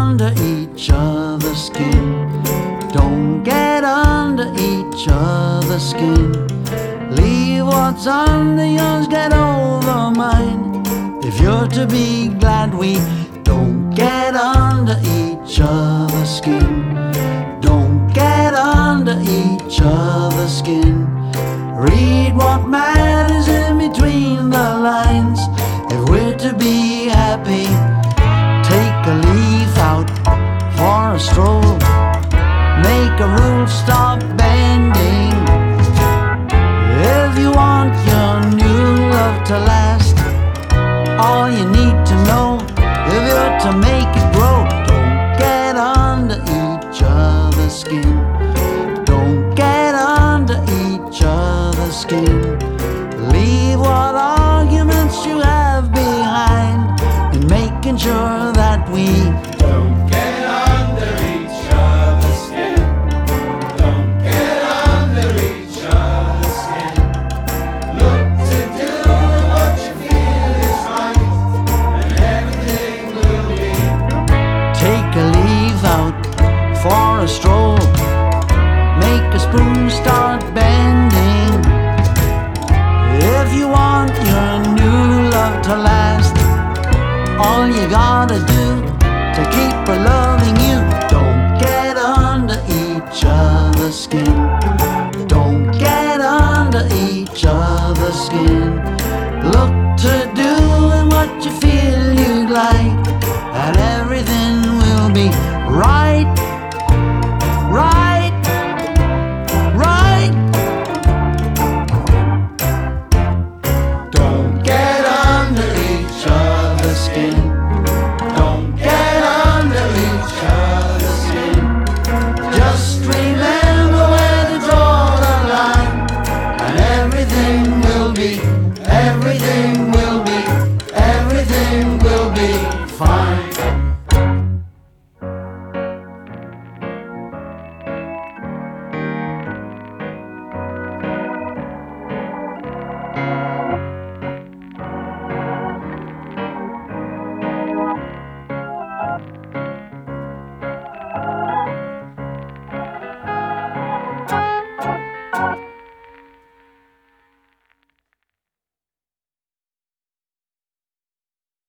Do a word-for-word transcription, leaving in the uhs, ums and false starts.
under each other's skin. Don't get under each other's skin. Leave what's under yours, get over mine. If you're to be glad, we don't get under each other's skin. Don't get under each other's skin. Read what matters in between the lines. If we're to be happy, take a leaf out for a stroll. Make a rule, stop bending. If you want your new love to last, all you need to know, if you're to make it grow, don't get under each other's skin. Don't get under each other's skin. Leave what arguments you have behind, and making sure that we don't get under each other's skin. Don't get under each other's skin. Look to do what you feel is right, and everything will be. take a leaf out for a stroll. Make a spoon, start bending. If you want your new love to last, all you gotta do to keep her loving you, don't get under each other's skin. Don't get under each other's skin.